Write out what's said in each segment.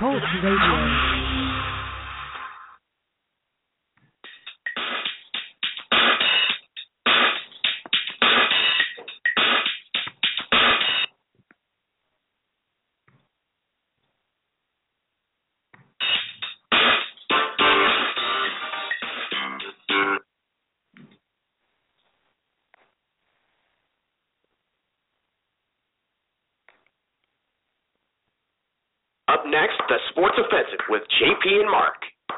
Sports Radio. Up next, the Sports Offensive with JP and Mark.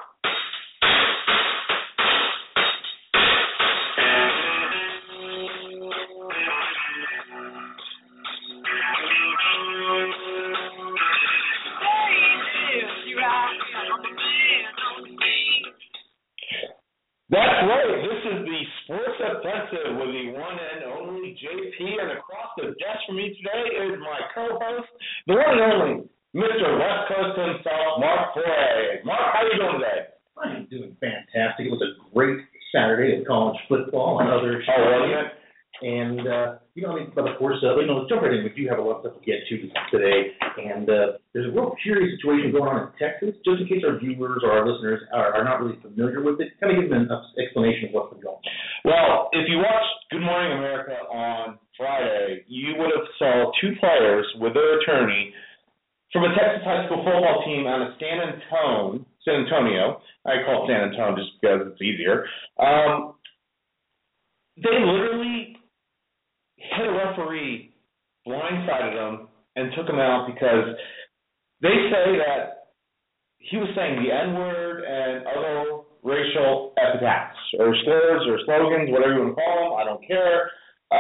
That's right. This is the Sports Offensive with the one and only JP, and across the desk from me today is my co-host, the one and only Mr. West Coast himself, Mark Foray. Mark, how are you doing today? I'm doing fantastic. It was a great Saturday of college football and other Oh, was it? And, but of course, let's jump right in. We do have a lot of stuff to get to today. And there's a real curious situation going on in Texas. Just in case our viewers or our listeners are not really familiar with it, kind of give them an explanation of what's been going on. Well, if you watched Good Morning America on Friday, you would have saw two players with their attorney from a Texas high school football team out of San Antonio. I call it San Antonio just because it's easier. They literally hit a referee, blindsided him, and took him out because they say that he was saying the N-word and other racial epithets or slurs or slogans, whatever you want to call them. I don't care.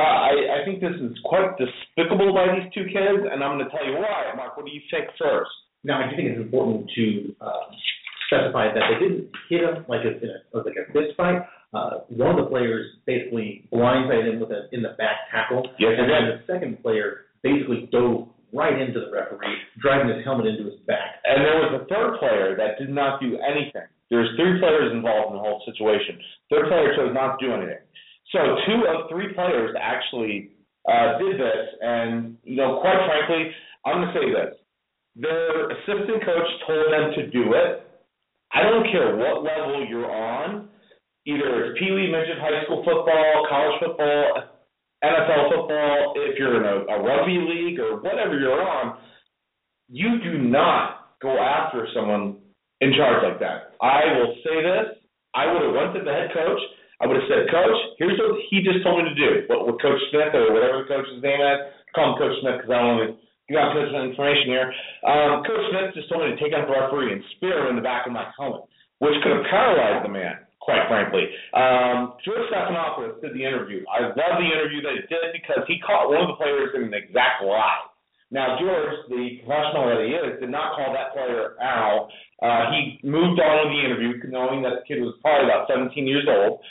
I think this is quite despicable by these two kids, and I'm going to tell you why. Mark, what do you think first? Now, I do think it's important to specify that they didn't hit him like a fist fight. One of the players basically blindsided him in the back tackle. Yes, and then the second player basically dove right into the referee, driving his helmet into his back. And there was a third player that did not do anything. There's three players involved in the whole situation. Third player chose not to do anything. So 2 of 3 players actually did this, and, quite frankly, I'm going to say this. Their assistant coach told them to do it. I don't care what level you're on, either it's Pee Wee, midget, high school football, college football, NFL football, if you're in a rugby league or whatever you're on, you do not go after someone in charge like that. I will say this. I would have went to the head coach. I would have said, Coach, here's what he just told me to do. What Coach Smith or whatever the coach's name is, call him Coach Smith because I don't want to give out personal information here. Coach Smith just told me to take out the referee and spear him in the back of my helmet, which could have paralyzed the man, quite frankly. George Stephanopoulos did the interview. I love the interview that he did because he caught one of the players in an exact lie. Now, George, the professional that he is, did not call that player Al. He moved on with the interview, knowing that the kid was probably about 17 years old.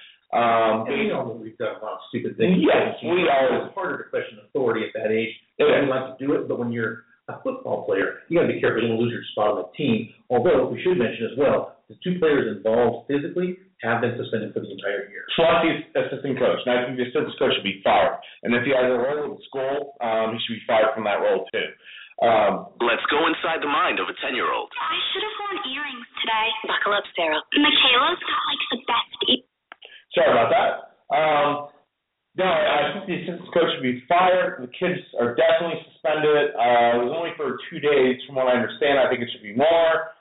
We've done a lot of stupid things. Yes, we always. It's harder to question authority at that age. We like to do it, but when you're a football player, you got to be careful you don't lose your spot on the team. Although, we should mention as well, the 2 players involved physically have been suspended for the entire year. Plus the assistant coach. Now, I think the assistant coach should be fired. And if he has a role in school, he should be fired from that role, too. Let's go inside the mind of a 10-year-old. I should have worn earrings today. Buckle up, Sarah. Michaela's got, the best Sorry about that. No, I think the assistant coach should be fired. The kids are definitely suspended. It was only for 2 days, from what I understand. I think it should be more.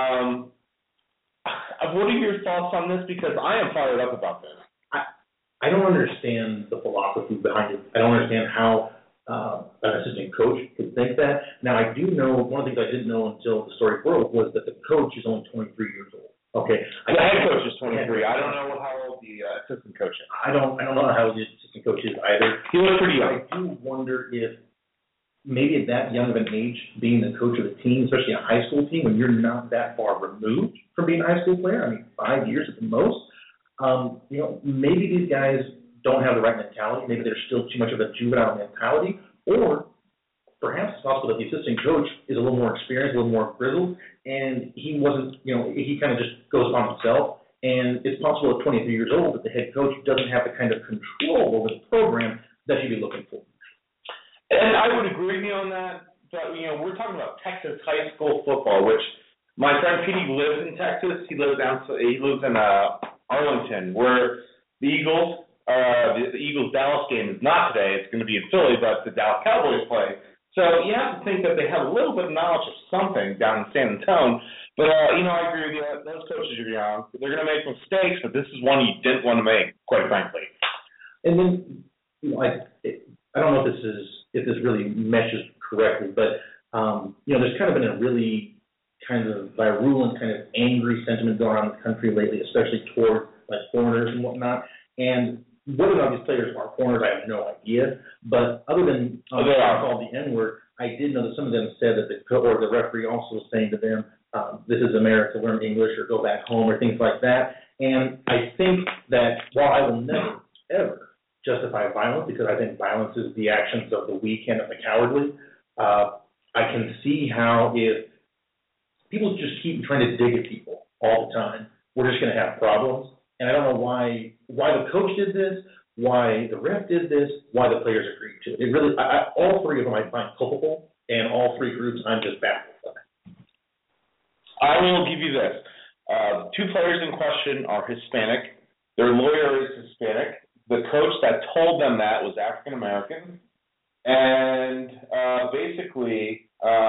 What are your thoughts on this? Because I am fired up about this. I don't understand the philosophy behind it. I don't understand how an assistant coach could think that. Now, I do know, one of the things I didn't know until the story broke was that the coach is only 23 years old. Okay. The head coach is 23. I don't know how old the assistant coach is. I don't know how old the assistant coach is either. He looks pretty young. I do wonder if maybe at that young of an age, being the coach of the team, especially a high school team, when you're not that far removed from being a high school player, 5 years at the most, maybe these guys don't have the right mentality. Maybe they're still too much of a juvenile mentality, or perhaps it's possible that the assistant coach is a little more experienced, a little more grizzled, and he wasn't, he kind of just goes upon himself. And it's possible at 23 years old that the head coach doesn't have the kind of control over the program that you'd be looking for. And I would agree with you on that. But, we're talking about Texas high school football, which My friend Petey lives in Texas. He lives in Arlington, where the Eagles Dallas game is not today. It's going to be in Philly, but the Dallas Cowboys play. So you have to think that they have a little bit of knowledge of something down in San Antonio. But I agree with you. Those coaches are young. They're going to make mistakes, but this is one you didn't want to make, quite frankly. And then, I don't know if this really meshes correctly, but there's kind of been a really kind of virulent, kind of angry sentiment going on in the country lately, especially toward foreigners and whatnot. And whether or not these players are foreigners, I have no idea. But other than they are called the N-word, I did know that some of them said that the referee also was saying to them, "This is America, learn English or go back home," or things like that. And I think that while I will never ever justify violence, because I think violence is the actions of the weak and of the cowardly, I can see how if people just keep trying to dig at people all the time, we're just going to have problems. And I don't know why the coach did this, why the ref did this, why the players agreed to it. It really, all three of them I find culpable, and all three groups I'm just baffled by. I will give you this. Two players in question are Hispanic. Their lawyer is Hispanic. The coach that told them that was African American. And basically,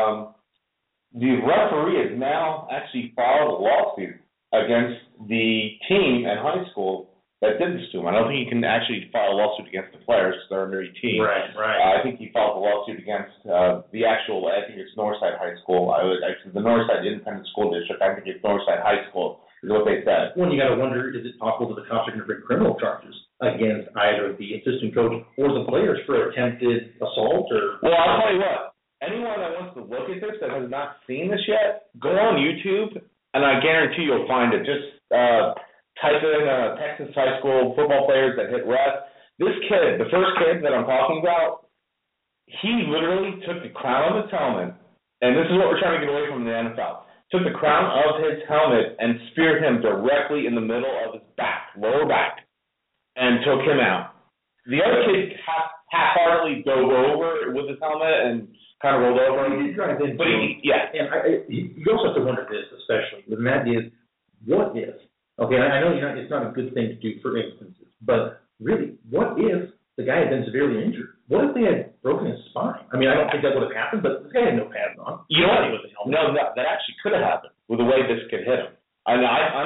the referee has now actually filed a lawsuit against the team at high school that did this to him. I don't think he can actually file a lawsuit against the players because they're under 18. Right. I think he filed a lawsuit against the actual, I think it's Northside High School. The Northside Independent School District. I think it's Northside High School is what they said. Well, you got to wonder, is it possible that the cops are going to bring criminal charges against either the assistant coach or the players for attempted assault? Well, I'll tell you what. Anyone that wants to look at this that has not seen this yet, go on YouTube, and I guarantee you'll find it. Just type in Texas high school football players that hit refs. This kid, the first kid that I'm talking about, he literally took the crown of his helmet, and this is what we're trying to get away from in the NFL, took the crown of his helmet and speared him directly in the middle of his back, lower back, and took him out. The other kid half-heartedly dove over with his helmet and kind of rolled over. He did drive in. But And you also have to wonder this, especially, and that is, what if, okay, I know it's not a good thing to do for instances, but really, what if the guy had been severely injured? What if they had broken his spine? I mean, I don't think that would have happened, but this guy had no pads on. You know what? No, that actually could have happened with the way this kid hit him. I'm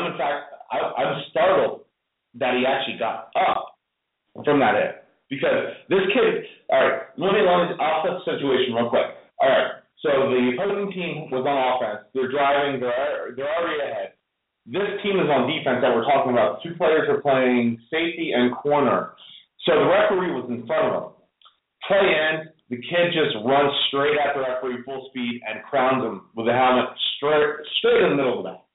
startled that he actually got up from that hit. Because this kid, all right, let me off the situation real quick. All right, so the opposing team was on offense. They're driving. They're already ahead. This team is on defense that we're talking about. Two players are playing safety and corner. So the referee was in front of them. Play ends. The kid just runs straight at the referee full speed and crowns him with the helmet straight in the middle of the back.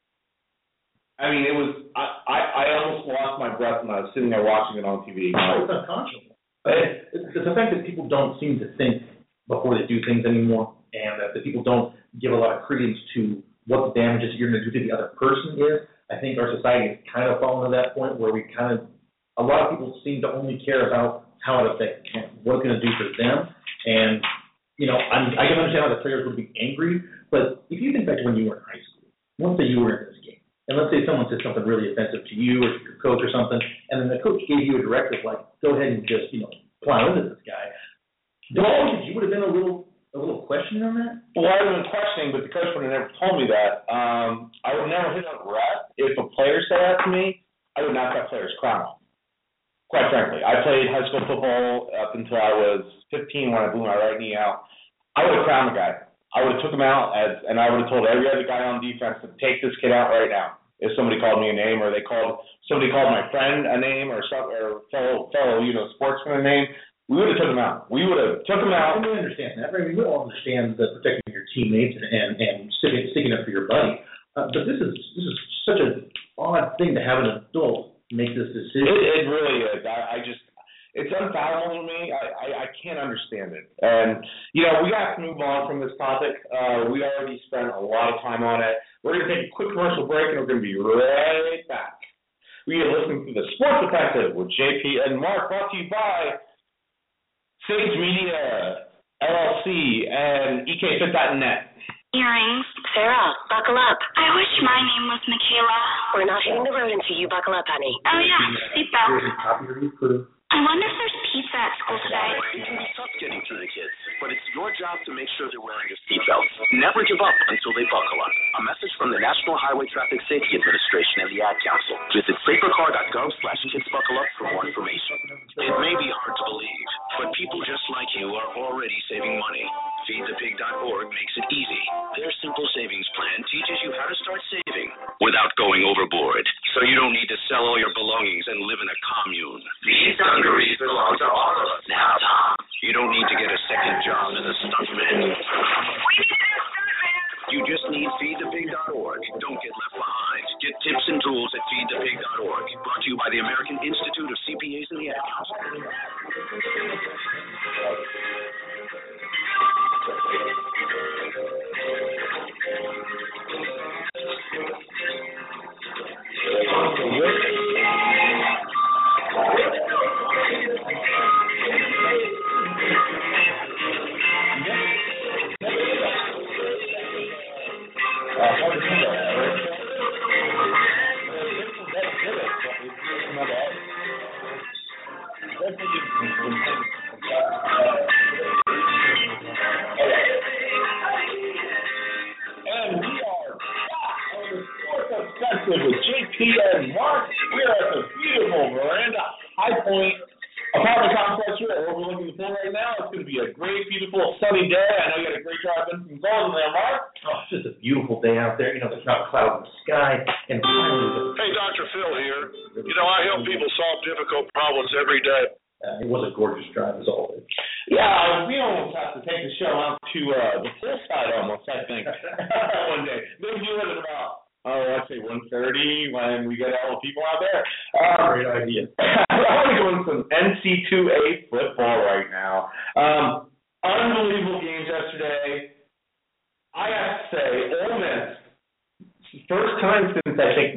I mean, it was. I almost lost my breath when I was sitting there watching it on TV. It's unconscionable. It's the fact that people don't seem to think before they do things anymore, and that the people don't give a lot of credence to what the damages you're going to do to the other person is. I think our society has kind of fallen to that point where a lot of people seem to only care about how it affects them, what it's going to do for them. And, I can understand how the players would be angry, but if you think back to when you were in high school, let's say you were in this game, and let's say someone said something really offensive to you or to your coach or something, and then the coach gave you a directive like, go ahead and just, plow into this guy. You would have been a little questioning on that? Well, I would have been questioning, but the coach would have never told me that. I would never hit a ref. If a player said that to me, I would knock that player's crown off. Quite frankly, I played high school football up until I was 15 when I blew my right knee out. I would have crowned the guy. I would have took him out, and I would have told every other guy on defense to take this kid out right now. If somebody called me a name, or somebody called my friend a name, or fellow sportsman a name, we would have took him out. We would have took him out. I really understand that. I mean, we all understand the protecting your teammates and sticking up for your buddy. But this is such an odd thing to have an adult make this decision. It really is. It's unfathomable to me. I can't understand it. And, we have to move on from this topic. We already spent a lot of time on it. We're going to take a quick commercial break, and we're going to be right back. We are listening to the Sports Detective with JP and Mark, brought to you by Sage Media, LLC, and EKFit.net. Earrings, Sarah, buckle up. I wish my name was Michaela. We're not hitting the road until you buckle up, honey. Oh, yeah, seatbelt. I wonder if there's pizza at school today. It can be tough getting through the kids, but it's your job to make sure they're wearing their seatbelts. Never give up until they buckle up. A message from the National Highway Traffic Safety Administration and the Ad Council. Visit safercar.gov/kidsbuckleup for more information. It may be hard to believe, but people just like you are already saving money. FeedThePig.org makes it easy. Their simple savings plan teaches you how to start saving without going overboard, so you don't need to sell all your belongings and live in a commune. These dungarees belong to all of us now, Tom. You don't need to get a second job as a stuntman. You just need FeedThePig.org. Don't get left behind. Get tips and tools at FeedThePig.org. Brought to you by the American Institute of CPAs and the Ad Council. With JP and Mark, we are at the beautiful Veranda High Point apartment complex here overlooking the pool right now. It's going to be a great, beautiful, sunny day. I know you had a great drive in from Golden there, Mark. Oh, it's just a beautiful day out there. You know, there's not a cloud in the sky. And finally, hey, Dr. Phil here. You know, I help people solve difficult problems every day. It was a gorgeous drive as always. Yeah, we almost have to take the show out to the full side almost, I think, one day. Maybe do it at about, I'd say 1:30 when we get all the people out there. Great idea. I want to go into some NC2A football right now. Unbelievable games yesterday. I have to say, Ole Miss, first time since I think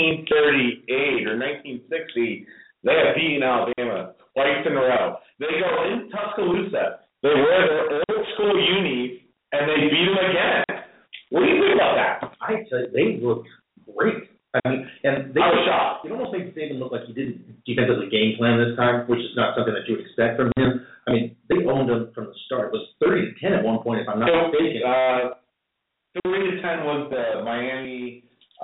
1938 or 1960, they have beaten Alabama twice in a row. They go in Tuscaloosa. They wear their old school unis, and they beat them again. What do you think about that? I tell you, they looked great. I mean, and they I was shocked. It almost makes Saban look like he didn't defensively game plan this time, which is not something that you would expect from him. I mean, they owned him from the start. It was 30-10 at one point, if I'm not mistaken. 30-10 was the Miami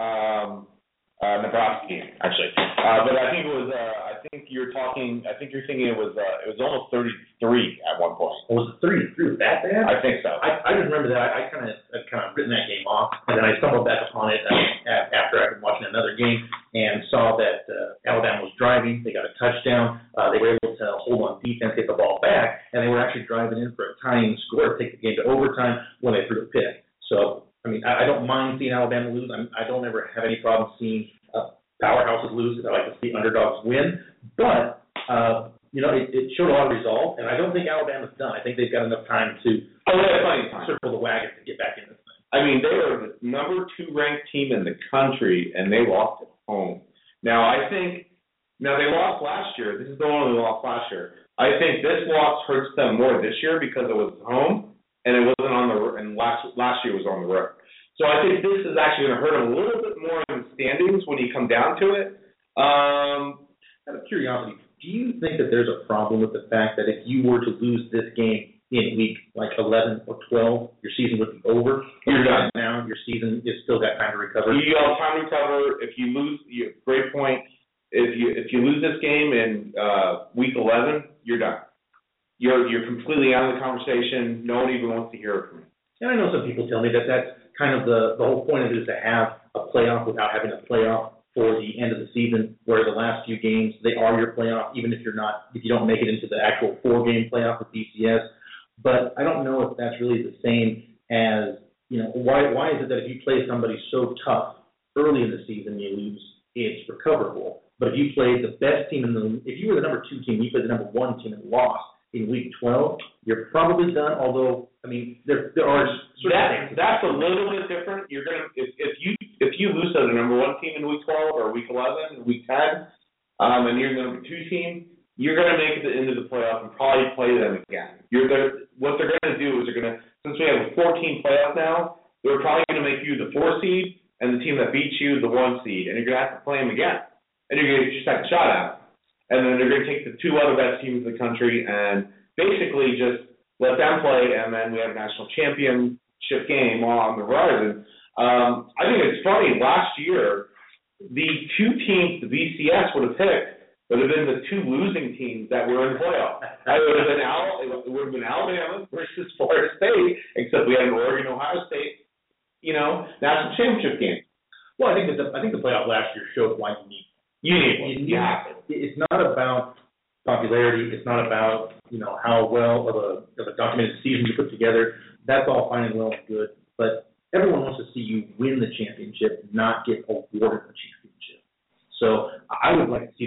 Nebraska game, actually. But I think it was. I think you're thinking it was almost 33 at one point. Was it 33? Was that bad? I think so. I just remember that. I kind of written that game off, and then I stumbled back upon it after I'd been watching another game and saw that Alabama was driving. They got a touchdown. They were able to hold on defense, get the ball back, and they were actually driving in for a tying score to take the game to overtime when they threw a pick. So, I mean, I don't mind seeing Alabama lose. I don't ever have any problem seeing powerhouses lose. I like to see underdogs win. But, you know, it showed a lot of resolve, and I don't think Alabama's done. I think they've got enough time to circle the wagon to get back in this thing. I mean, they were the number 2 ranked team in the country, and they lost at home. Now, they lost last year. This is the one they lost last year. I think this loss hurts them more this year because it was home, and it wasn't on the road, and last year was on the road. So I think this is actually going to hurt them a little bit more in the standings when you come down to it. Out of curiosity, do you think that there's a problem with the fact that if you were to lose this game in week like 11 or 12, your season would be over? You're done. Now your season is still got time to recover. You got time to recover. If you lose, great point. If you lose this game in week 11, you're done. You're completely out of the conversation. No one even wants to hear it from you. And I know some people tell me that that's kind of the whole point of it is to have a playoff without having a playoff for the end of the season, where the last few games, they are your playoff, even if you don't make it into the actual 4-game playoff with BCS. But I don't know if that's really the same as, you know, why is it that if you play somebody so tough early in the season, you lose, it's recoverable. But if you play the best team if you were the number 2 team, you played the number 1 team and lost in week 12, you're probably done. Although, I mean, there are that's a little bit different. You're gonna if you lose to the number 1 team in week 12 or week 11, week 10, and you're the number 2 team, you're gonna make it into the playoff and probably play them again. What they're gonna do is since we have a 14 playoff now, they're probably going to make you the 4 seed, and the team that beats you the 1 seed, and you're going to have to play them again. And you're going to get your second shot at them. And then they're going to take the 2 other best teams in the country and basically just let them play, and then we have a national championship game on the horizon. I think it's funny. Last year, the 2 teams the BCS would have picked would have been the 2 losing teams that were in the playoff. It would have been Alabama versus Florida State, except we had an Oregon, Ohio State, national championship game. Well, I think the playoff last year showed why you need one. It's not about popularity. It's not about how well of a documented season you put together. That's all fine and well and good, but everyone wants to see you win the championship, not get awarded the championship. So I would like to see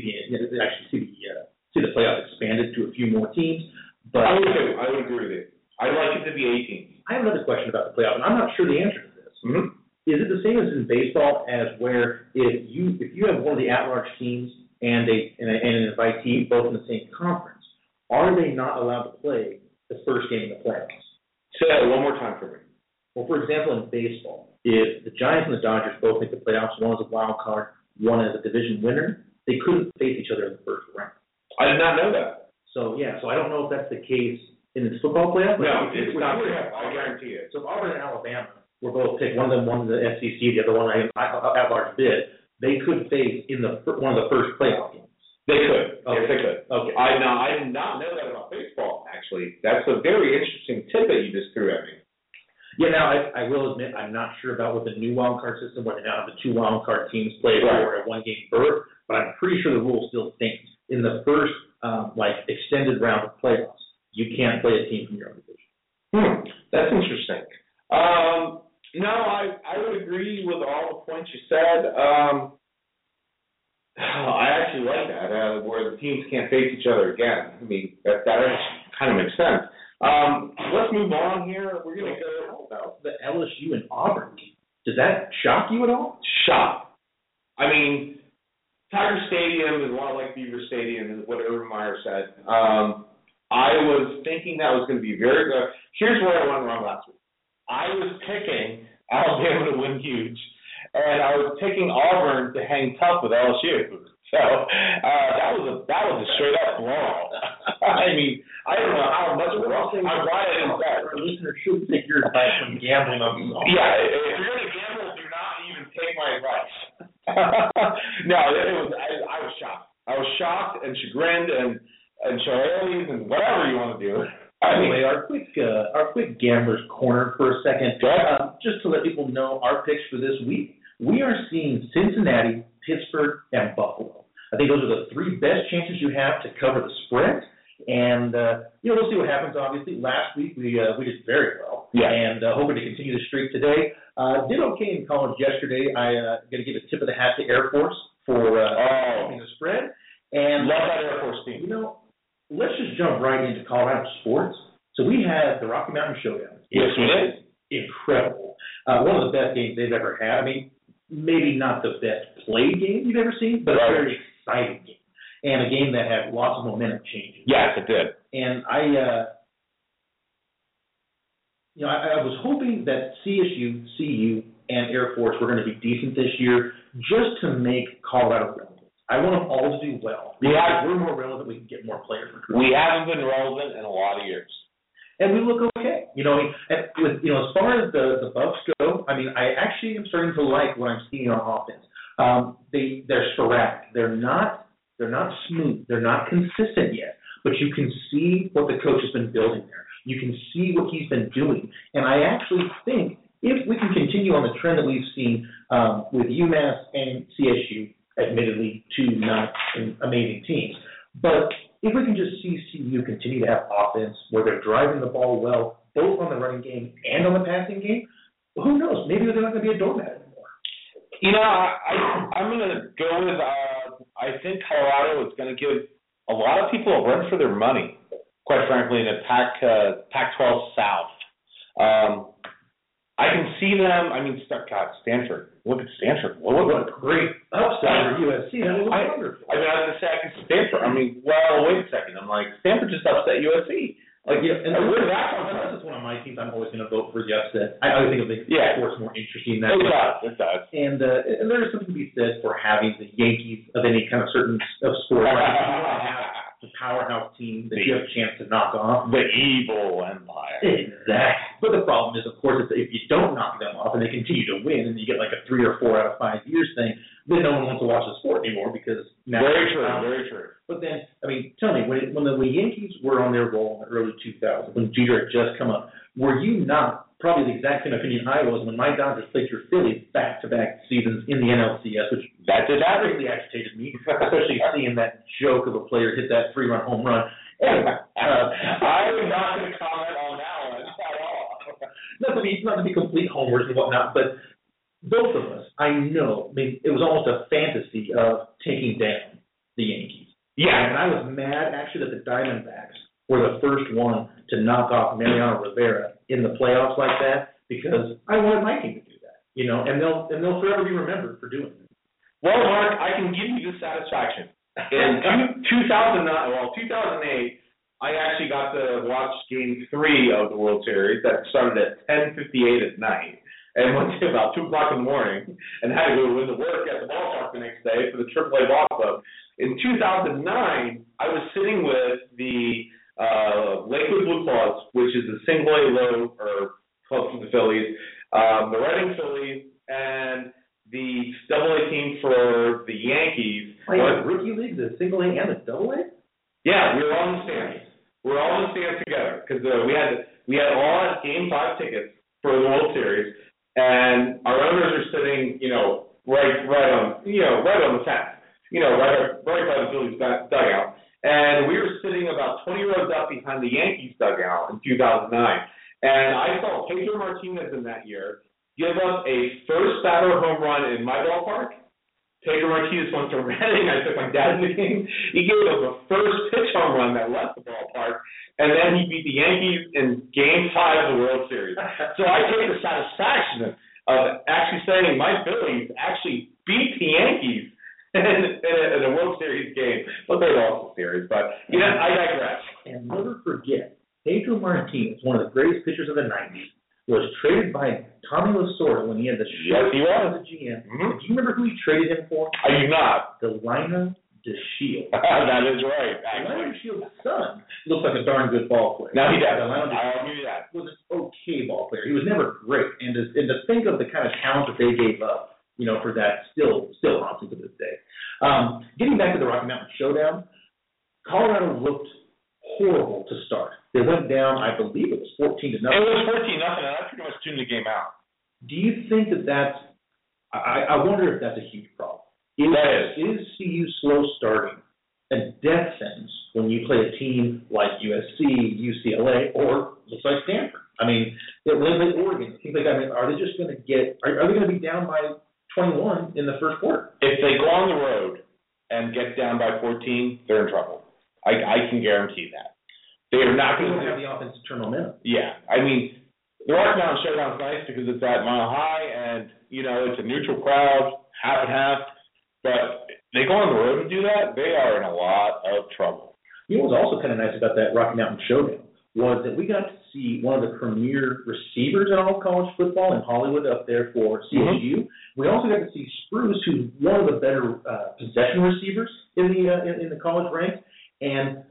the playoff expanded to a few more teams. But I would agree with you. I'd like it to be 8 teams. I have another question about the playoff, and I'm not sure the answer to this. Mm-hmm. Is it the same as in baseball, as where if you have one of the at-large teams and an invitee both in the same conference, are they not allowed to play the first game of the playoffs? Say that one more time for me. Well, for example, in baseball, if the Giants and the Dodgers both make the playoffs, one is a wild card, one as a division winner, they couldn't face each other in the first round. I did not know that. So I don't know if that's the case in the football playoff. No, it's not. I guarantee it. So if Auburn and Alabama were both picked, one of them won the SEC, the other one at-large bid, they could face in one of the first playoff games. They could. Okay. Yes, they could. Okay. I did not know that about baseball, actually. That's a very interesting tidbit you just threw at me. Yeah, now I will admit I'm not sure about what the new wild card system, where they now have the 2 wild card teams play for a 1-game berth, but I'm pretty sure the rule still stands. In the first extended round of playoffs, you can't play a team from your own division. That's interesting. No, I would agree with all the points you said. I actually like that, where the teams can't face each other again. I mean, that kind of makes sense. Let's move on here. We're going to go about the LSU and Auburn game. Does that shock you at all? Shock. I mean, Tiger Stadium is a lot like Beaver Stadium, is what Urban Meyer said. I was thinking that was going to be very good. Here's where I went wrong last week. I was picking Alabama to win huge, and I was picking Auburn to hang tough with LSU. So that was a straight up blowout. I mean, I don't know how much of a I'm glad I didn't bet. Our listeners should take your advice from gambling on the Yeah, if you're going to gamble, do not even take my advice. No, I was shocked. I was shocked and chagrined and chihuahuas and whatever you want to do. Anyway, our quick Gambler's Corner for a second. Just to let people know our picks for this week, we are seeing Cincinnati, Pittsburgh, and Buffalo. I think those are the 3 best chances you have to cover the spread. And, we'll see what happens, obviously. Last week, we did very well. Yeah. And hoping to continue the streak today. Did okay in college yesterday. I'm going to give a tip of the hat to Air Force for covering the spread. And love that Air Force team. Let's just jump right into Colorado sports. So we had the Rocky Mountain Showdown. Yes, we did. Incredible. One of the best games they've ever had. I mean, maybe not the best played game you've ever seen, but a very exciting game. And a game that had lots of momentum changes. Yes, it did. And I was hoping that CSU, CU, and Air Force were going to be decent this year just to make Colorado relevant. I want them all to do well. We're more relevant, we can get more players recruited. We haven't been relevant in a lot of years. And we look okay. As far as the Buffs go, I mean, I actually am starting to like what I'm seeing on offense. They're sporadic. They're not smooth. They're not consistent yet. But you can see what the coach has been building there. You can see what he's been doing. And I actually think if we can continue on the trend that we've seen with UMass and CSU, admittedly 2 not amazing teams, but if we can just see CU continue to have offense where they're driving the ball well, both on the running game and on the passing game, who knows? Maybe they're not going to be a doormat anymore. I'm going to go with, I think Colorado is going to give a lot of people a run for their money, quite frankly, in the Pac-12 South. I can see them. I mean, Stanford. Look at Stanford. What a great upset for USC. That was wonderful. I was going to say I can see Stanford. I mean, well, wait a second. I'm like, Stanford just upset USC. Like, you know, and where did that come from? unless it's one of my teams, I'm always going to vote for the upset. I think it makes sports more interesting that way. It does. And there is something to be said for having the Yankees of any kind of certain of sport. Like, if you want to have the powerhouse team that you have a chance to knock off. The evil empire. Exactly. But the problem is, of course, if you don't knock them off and they continue to win and you get like a 3 or 4 out of 5 years thing, then no one wants to watch the sport anymore because now. Very true. But then, I mean, tell me, when the Yankees were on their roll in the early 2000s, when Jeter had just come up, were you not probably the exact same opinion I was when my Dodgers played your Phillies back-to-back seasons in the NLCS, which greatly agitated me, especially seeing that joke of a player hit that 3-run home run. Anyway, I'm not going to comment on that one at all. Not to be complete homers and whatnot, but both of us, I know, I mean, it was almost a fantasy of taking down the Yankees. Yeah. And I was mad, actually, that the Diamondbacks were the first one to knock off Mariano Rivera in the playoffs like that, because I wanted my team to do that, you know, and they'll forever be remembered for doing it. Well, Mark, I can give you the satisfaction. In 2008, I actually got to watch Game 3 of the World Series that started at 10:58 at night and went to about 2 o'clock in the morning and had to go into work at the ballpark the next day for the AAA ball club. In 2009, I was sitting with the Lakewood Blue Claws, which is the single-A low or club for the Phillies, the Reading Phillies, and the double-A team for the Yankees. Like rookie league, the single-A and the double-A? Yeah, we were all in the stands. We were all in the stands together because we had all Game 5 tickets for the World Series, and our owners are sitting, right on the fence, right by the Phillies dugout. And we were sitting about 20 rows up behind the Yankees dugout in 2009. And I saw Pedro Martinez in that year give up a first batter home run in my ballpark. Pedro Martinez went to Reading. I took my dad in the game. He gave up a first pitch home run that left the ballpark. And then he beat the Yankees in Game 5 of the World Series. So I take the satisfaction of actually saying my Phillies actually beat the Yankees in a World Series game. But they lost the series. But, I digress. And never forget, Pedro Martinez, one of the greatest pitchers of the 90s, was traded by Tommy Lasorda when he had the short as a GM. Mm-hmm. Do you remember who he traded him for? I do not. Delino DeShields. That is right. Delino DeShields' son looks like a darn good ball player. No, he does. I'll give you that. Was an okay ball player. He was never great. And to think of the kind of talent that they gave up, for that still haunts me to this day. Getting back to the Rocky Mountain Showdown, Colorado looked horrible to start. They went down, I believe it was 14-0. It was 14-0, and I pretty much tuned the game out. Do you think that's I wonder if that's a huge problem. Is CU slow starting a death sentence when you play a team like USC, UCLA, or looks like Stanford? I mean, like Oregon. Are they just going to are they going to be down by 21 in the first quarter? If they go on the road and get down by 14, they're in trouble. I can guarantee that. They are not going to have the offense to turn momentum. Yeah. I mean, the Rocky Mountain Showdown is nice because it's at Mile High and, it's a neutral crowd, half and half. But they go on the road and do that, they are in a lot of trouble. What was also kind of nice about that Rocky Mountain Showdown was that we got to see one of the premier receivers in all of college football in Hollywood up there for CSU. Mm-hmm. We also got to see Spruce, who's one of the better possession receivers in the college ranks. And,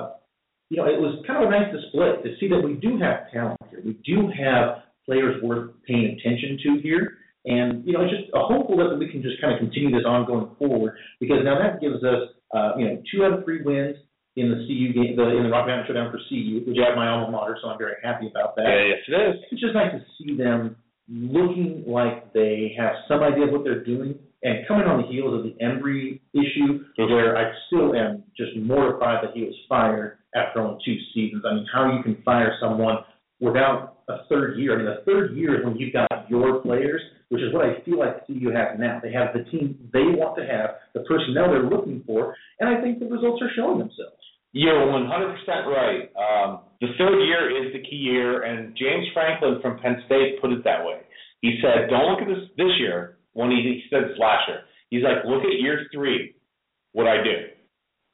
it was kind of a nice display to see that we do have talent here. We do have players worth paying attention to here. And, it's just hopeful that we can just kind of continue this on going forward, because now that gives us, 2 out of 3 wins in the CU game, in the Rocky Mountain Showdown for CU, which is my alma mater, so I'm very happy about that. Yeah, yes, it is. It's just nice to see them looking like they have some idea of what they're doing, and coming on the heels of the Embry issue, where I still am just mortified that he was fired after only 2 seasons. I mean, how you can fire someone without a third year. I mean, the third year is when you've got your players, which is what I feel like CU has now. They have the team they want to have, the personnel they're looking for, and I think the results are showing themselves. You're 100% right. The third year is the key year, and James Franklin from Penn State put it that way. He said, don't look at this year, when he said this last year. He's like, look at year 3, what I do.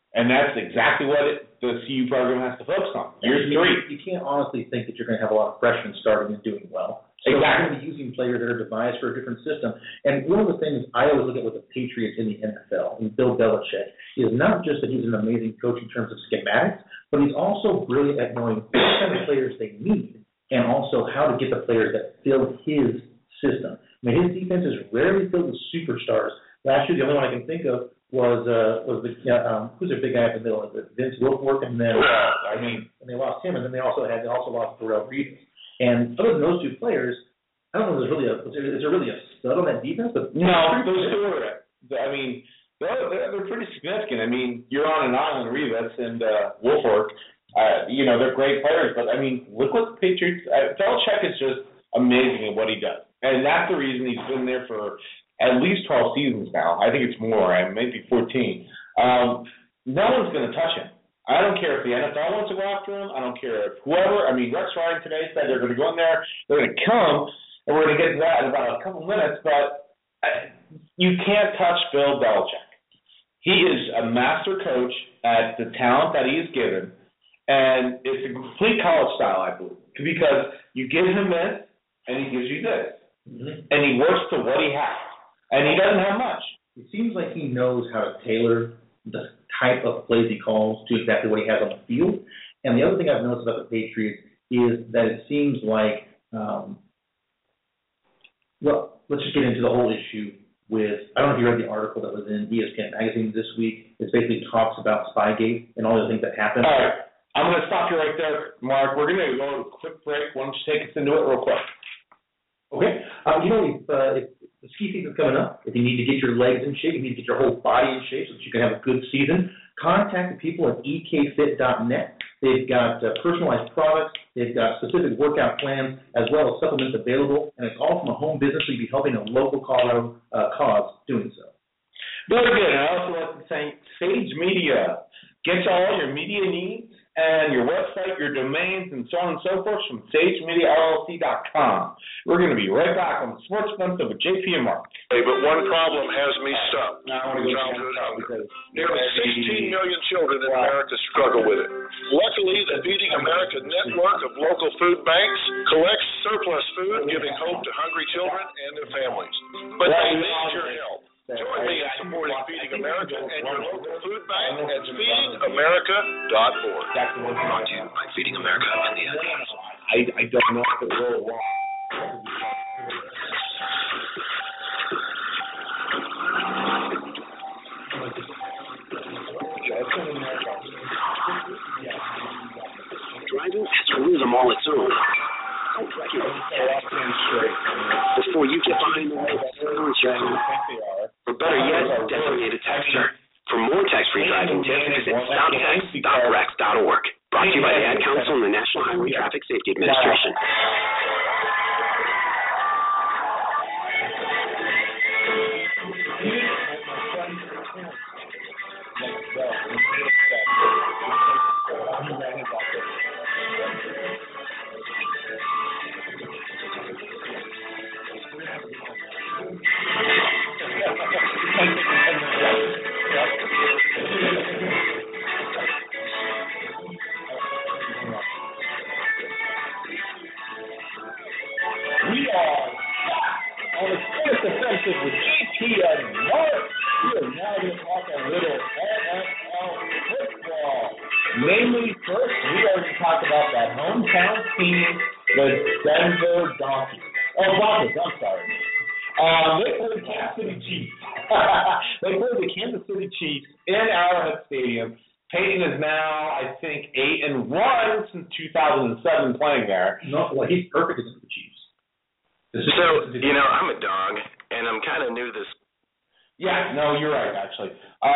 And that's exactly what the CU program has to focus on. Year 3. You can't honestly think that you're going to have a lot of freshmen starting and doing well. So Exactly. you're going to be using players that are devised for a different system. And one of the things I always look at with the Patriots in the NFL, and Bill Belichick, is not just that he's an amazing coach in terms of schematics, but he's also brilliant at knowing what kind of players they need and also how to get the players that fill his system. I mean, his defense is rarely filled with superstars. Last year, the only one I can think of was who's their big guy in the middle? Vince Wilfork, and then and they lost him, and then they also lost Darrelle Revis. And other than those two players, I don't know if is there really a stud on that defense? But no, those two are. I mean, they're pretty significant. I mean, you're on an island, Revis and Wilfork. They're great players, but I mean, look what the Patriots. Belichick is just amazing at what he does, and that's the reason he's been there for at least 12 seasons now. I think it's more, maybe 14. No one's going to touch him. I don't care if the NFL wants to go after him. I don't care if whoever. I mean, Rex Ryan today said they're going to go in there, they're going to kill him, and we're going to get to that in about a couple minutes, but you can't touch Bill Belichick. He is a master coach at the talent that he is given, and it's a complete college style, I believe, because you give him this, and he gives you this. Mm-hmm. And he works to what he has. And he doesn't have much. It seems like he knows how to tailor the type of plays he calls to exactly what he has on the field. And the other thing I've noticed about the Patriots is that it seems like, let's just get into the whole issue with, I don't know if you read the article that was in ESPN Magazine this week. It basically talks about Spygate and all the things that happened. All right. I'm going to stop you right there, Mark. We're going to go to a quick break. Why don't you take us into it real quick? Okay. If the ski season's coming up, if you need to get your legs in shape, you need to get your whole body in shape so that you can have a good season, contact the people at ekfit.net. They've got personalized products. They've got specific workout plans as well as supplements available, and it's all from a home business, so you'll be helping a local Colorado cause doing so. Very good. And I also like to thank Sage Media. Get you all your media needs and your website, your domains, and so on and so forth from SageMediaLLC.com. We're going to be right back on the Sports Month with JP and Mark. Hey, but one problem has me stuck. Childhood hunger. Nearly 16 million children in America struggle with it. Luckily, the Feeding America network of local food banks collects surplus food, giving hope to hungry children and their families. But they need your help. Join me in supporting Feeding America and your local food bank at feedingamerica.org. Brought to you by Feeding America and the Ad Council. I don't know if it will walk. Driving has a rhythm all its own. Before you get behind the wheel, or better yet, designate a texter. For more text-free driving tips, visit stoptext.rex.org. Brought to you by the Ad Council and the National Highway Traffic Safety Administration. With JP and Mark. We are now going to talk a little NFL football. Mainly, first, we are going to talk about that hometown team, the Denver Broncos. I'm sorry. They play the Kansas City Chiefs. They play the Kansas City Chiefs in Arrowhead Stadium. Peyton is now, I think, 8-1 since 2007 playing there. No, well, he's perfect against the Chiefs. So, I'm a dog, and I'm kind of new to this. Yeah, no, you're right, actually.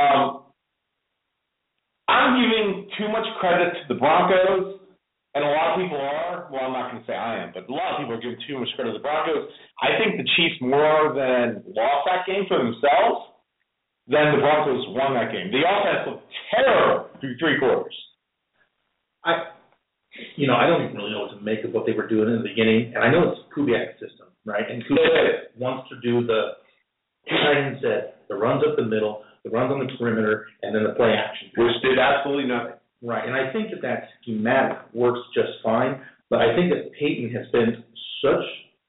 I'm giving too much credit to the Broncos, and a lot of people are. Well, I'm not going to say I am, but a lot of people are giving too much credit to the Broncos. I think the Chiefs more than lost that game for themselves than the Broncos won that game. The offense looked terrible through three quarters. I don't even really know what to make of what they were doing in the beginning, and I know it's Kubiak's system, right? And Kubiak wants to do the two tight end set, the runs up the middle, the runs on the perimeter, and then the play action. Which did absolutely nothing. Right, and I think that schematic works just fine, but I think that Peyton has been such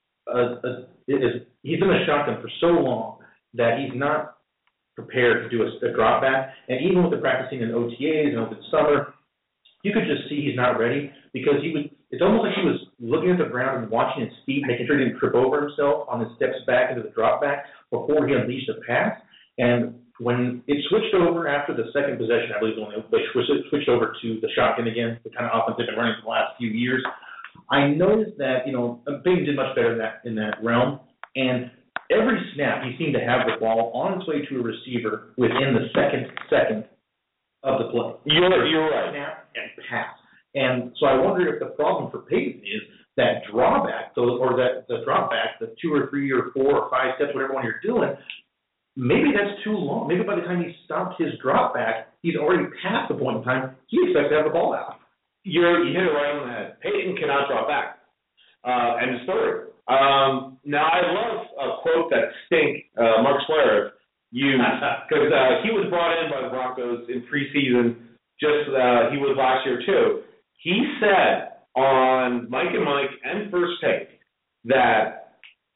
he's been a shotgun for so long that he's not prepared to do a drop back, and even with the practicing in OTAs and over the summer, you could just see he's not ready because it's almost like he was looking at the ground and watching his feet, making sure he didn't trip over himself on his steps back into the drop back before he unleashed a pass. And when it switched over after the second possession, I believe when they switched over to the shotgun again, the kind of offense they've been running for the last few years, I noticed that, Peyton did much better in that realm. And every snap, he seemed to have the ball on its way to a receiver within the second of the play. You're right. Snap and pass. And so I wonder if the problem for Peyton is that drawback, or that the drop back, the 2 or 3 or 4 or 5 steps, whatever one you're doing, maybe that's too long. Maybe by the time he stopped his drop back, he's already past the point in time he expects to have the ball out. You hit it right on the head. Peyton cannot drop back. End of story. Now, I love a quote that Mark Schlereth used, because he was brought in by the Broncos in preseason, he was last year too. He said on Mike and Mike and First Take that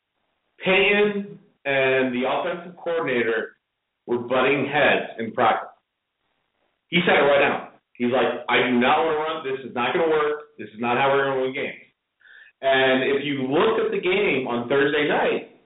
Peyton and the offensive coordinator were butting heads in practice. He said it right now. He's like, I do not want to run. This is not going to work. This is not how we're going to win games. And if you look at the game on Thursday night,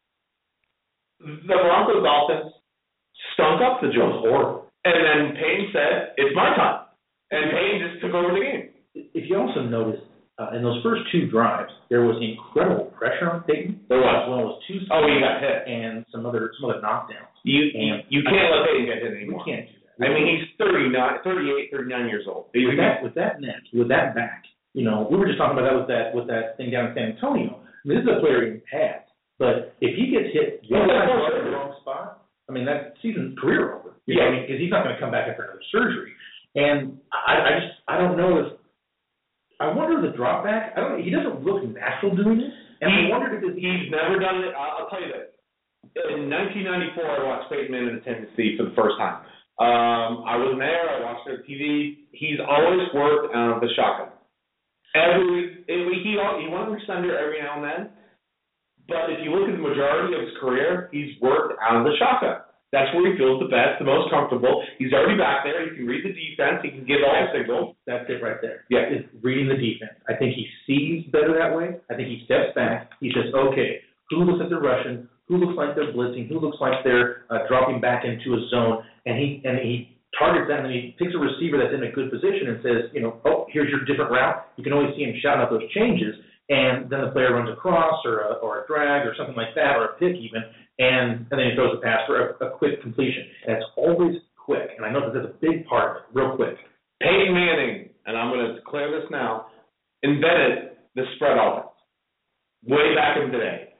the Broncos offense stunk up the joint. Horrible. And then Payne said, it's my time. And Payne just took over the game. If you also noticed, in those first 2 drives, there was incredible pressure on Peyton. There was. Well, it was 2 he got hit. And some other knockdowns. You can't let Peyton get hit anymore. We can't do that. I mean, he's 38, 39 years old. With that neck, with that back, we were just talking about that with that thing down in San Antonio. I mean, this is a player in pads, but if he gets hit in the wrong spot, I mean, that season's career over. Because he's not going to come back after another surgery. And I don't know if I wonder the drop back. I don't know. He doesn't look natural doing it, and I wondered if he's never done it. I'll tell you this. In 1994, I watched Peyton Manning in Tennessee for the first time. I wasn't there. I watched it on TV. He's always worked out of the shotgun. He won the extender every now and then, but if you look at the majority of his career, he's worked out of the shotgun. That's where he feels the best, the most comfortable. He's already back there. He can read the defense. He can give all the signals. That's it right there. Yeah. It's reading the defense. I think he sees better that way. I think he steps back. He says, okay, who looks like they're rushing? Who looks like they're blitzing? Who looks like they're dropping back into a zone? And he targets that, and then he picks a receiver that's in a good position and says, here's your different route. You can always see him shouting out those changes, and then the player runs across or a drag or something like that, or a pick even, and then he throws a pass for a quick completion. And it's always quick, and I know that that's a big part of it, real quick. Peyton Manning, and I'm going to declare this now, invented the spread offense way back in the day.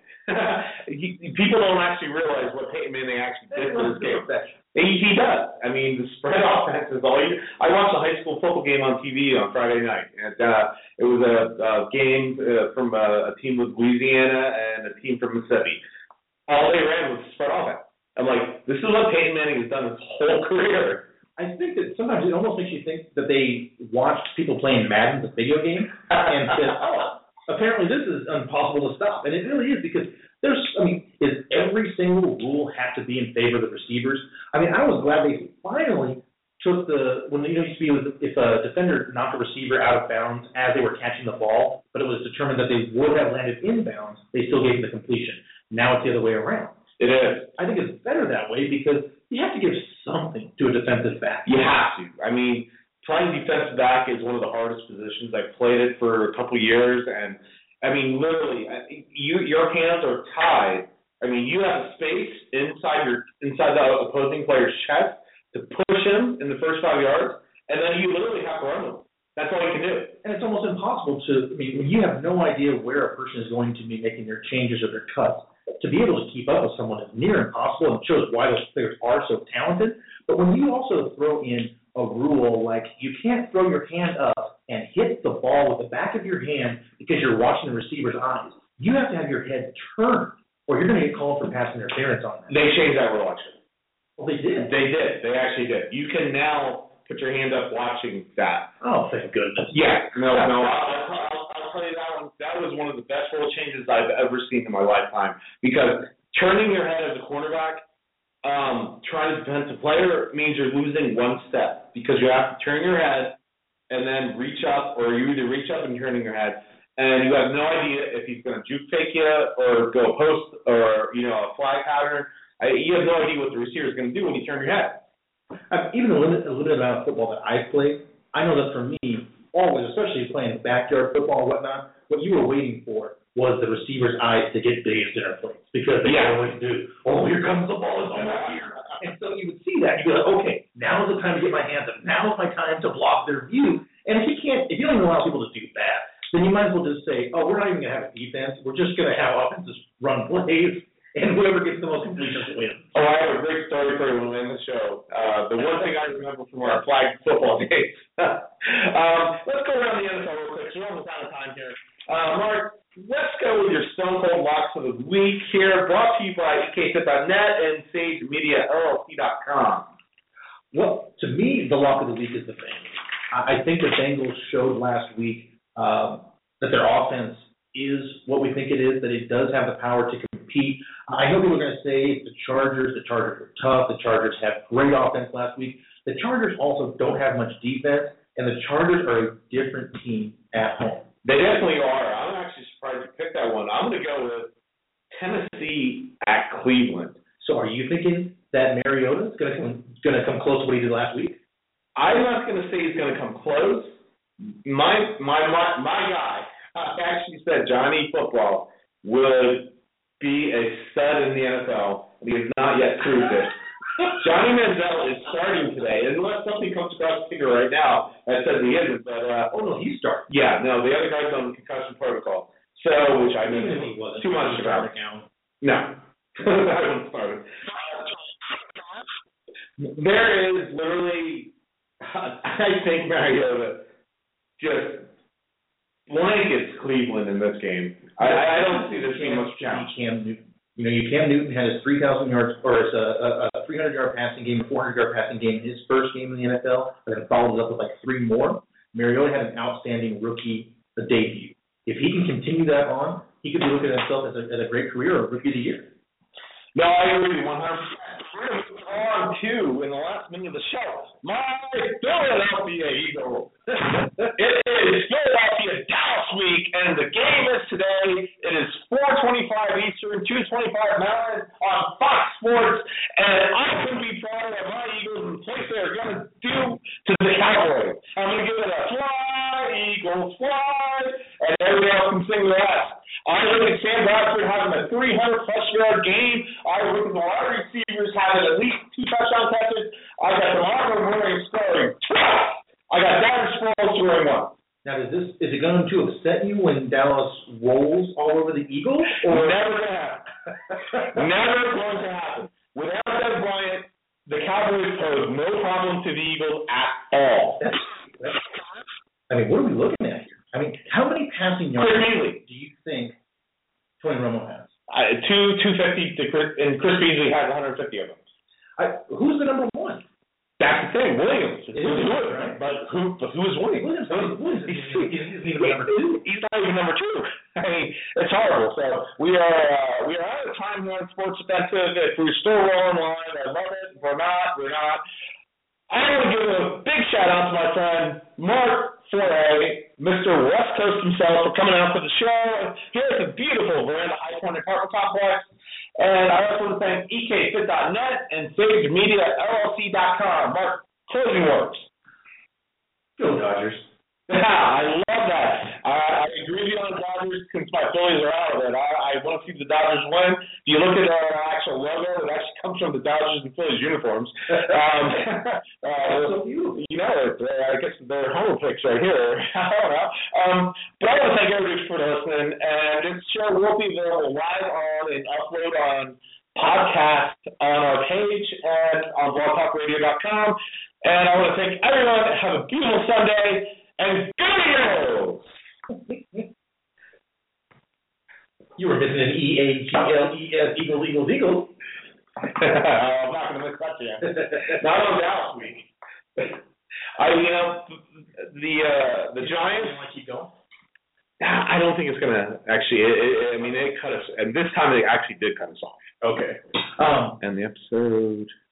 People don't actually realize what Peyton Manning actually did for this game. He does. I mean, the spread offense is all you. I watched a high school football game on TV on Friday night, and it was a game from a team with Louisiana and a team from Mississippi. All they ran was spread offense. I'm like, this is what Peyton Manning has done his whole career. I think that sometimes it almost makes you think that they watched people playing Madden, the video game, and said, apparently this is impossible to stop. And it really is, because does every single rule have to be in favor of the receivers? I mean, I was glad they finally took when it used to be if a defender knocked a receiver out of bounds as they were catching the ball, but it was determined that they would have landed inbounds, they still gave them the completion. Now it's the other way around. It is. I think it's better that way, because you have to give something to a defensive back. You have to. I mean, playing defensive back is one of the hardest positions. I've played it for a couple years, and I mean, literally, your hands are tied. I mean, you have space inside the opposing player's chest to push him in the first 5 yards, and then you literally have to run with him. That's all you can do. And it's almost impossible when you have no idea where a person is going to be making their changes or their cuts, to be able to keep up with someone is near impossible, and it shows why those players are so talented. But when you also throw in a rule like you can't throw your hand up and hit the ball with the back of your hand because you're watching the receiver's eyes, you have to have your head turned, or you're going to get called for pass interference on that. They changed that rule, actually. Well, they did. They did. They actually did. You can now put your hand up watching that. Oh, thank goodness. Yeah. No. I'll tell you that one. That was one of the best rule changes I've ever seen in my lifetime. Because turning your head as a cornerback, trying to defend the player means you're losing one step. Because you have to turn your head and then reach up, or you either reach up and turning your head, and you have no idea if he's going to juke fake you or go post or, a flag pattern. You have no idea what the receiver is going to do when you turn your head. Even the limited amount of football that I've played, I know that for me, always, especially playing backyard football and whatnot, what you were waiting for was the receiver's eyes to get dazed in their place, because they always do. Oh, here comes the ball, it's almost here. And so you would see that, you'd be like, okay, now is the time to get my hands up. Now is my time to block their view. And if you don't even allow people to do that, then you might as well just say, oh, we're not even going to have a defense. We're just going to have offenses run plays, and whoever gets the most completions wins. Oh, I have a great story for you when we end the show. The one thing I remember from our flag football days. Let's go around the NFL real quick. We're almost out of time here. Mark, let's go with your Stone Cold Locks of the Week here, brought to you by EKFit.net and SageMediaLLC.com. Well, to me, the lock of the week is the Bengals. I think the Bengals showed last week that their offense is what we think it is, that it does have the power to compete. I know people are going to say the Chargers were tough. The Chargers had great offense last week. The Chargers also don't have much defense, and the Chargers are a different team at home. They definitely are. I'm actually surprised you picked that one. I'm going to go with Tennessee at Cleveland. So are you thinking that Mariota is going to come close to what he did last week? I'm not going to say he's going to come close. My guy actually said Johnny Football would be a stud in the NFL, and he has not yet proved it. Johnny Manziel is starting today, unless something comes across the finger right now that says he isn't. But he's starting. Yeah, no, the other guy's on the concussion protocol. So, which I mean, too much about. No, I wasn't started. There is literally, I think Mariota just blankets Cleveland in this game. I don't see this being much challenge. Cam Newton had his 3,000 yards, or his 300-yard passing game, 400-yard passing game in his first game in the NFL, and then followed it up with like 3 more. Mariota had an outstanding rookie debut. If he can continue that on, he could be looking at himself as a great career or rookie of the year. No, I agree 100%. We're going to move on to, in the last minute of the show, my Philadelphia Eagles. It is Philadelphia Dallas week, and the game is today. It is 4:25 Eastern, 2:25 Mountain on Fox Sports, and I couldn't be prouder of my Eagles and the place they're going to do to the Cowboys. I'm going to give it a fly, Eagles, fly, and everybody else can sing the rest. I look at Sam Bradford having a 300-plus yard game. I look at the wide receivers having at least 2 touchdown catches. I got DeMarco Murray scoring 12. I got Darren Sproles scoring 1. Now, is it going to upset you when Dallas rolls all over the Eagles? Or never going to happen. Never going to happen. Without Dez Bryant, the Cowboys pose no problem to the Eagles at all. I mean, what are we looking at here? I mean, how many passing yards do you think Tony Romo has? 250, and Chris Beasley has 150 of them. Who's the number 1? That's the thing, Williams. Right? But who is Williams? Williams isn't even number 2. He's not even number 2. I mean, it's horrible. So we are out of time here on Sports Offensive. If we're still rolling line, I love it. If we're not, we're not. I want to give a big shout out to my friend Mark Foray, Mr. West Coast himself, for coming out for the show. Here at the beautiful Veranda High Point Apartment Complex. And I also want to thank EKFit.net and SageMediaLLC.com. Mark, closing words. Go Dodgers. I love that. I agree with you on the Dodgers since my Phillies are out of it. I want to see the Dodgers win. If you look at our actual logo, it actually comes from the Dodgers and Phillies uniforms. So beautiful. I guess they're home picks right here. I don't know. But I want to thank everybody for listening. And this show will be available live on and upload on podcast on our page and on blogtalkradio.com. And I want to thank everyone. Have a beautiful Sunday. And go! You were missing an EAGLES, Eagles. I'm not going to miss that chance. Not on Dallas week. The Giants. Want to keep going? I don't think it's going to actually. They cut us, and this time they actually did cut us off. Okay. And the episode.